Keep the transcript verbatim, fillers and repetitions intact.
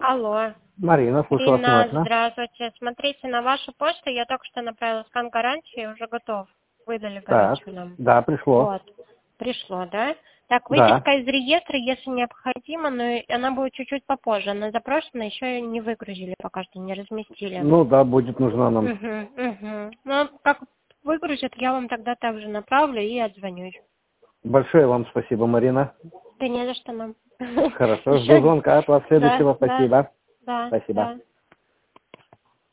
Алло. Марина, слушаю вас Рина, внимательно. здравствуйте. Смотрите, на вашу почту я только что направила скан гарантии, уже готов. Выдали Так, гарантию нам. да, пришло. Вот. Пришло, да? Так, Да. выписка из реестра, если необходимо, но и она будет чуть-чуть попозже. Она запрошена, еще не выгрузили, пока что не разместили. Ну да, будет нужна нам. Угу, угу. Ну, как выгрузят, я вам тогда также направлю и отзвонюсь. Большое вам спасибо, Марина. Да не за что нам. Хорошо, жду звонка от вас следующего. Да, да, Спасибо. да, Спасибо. да.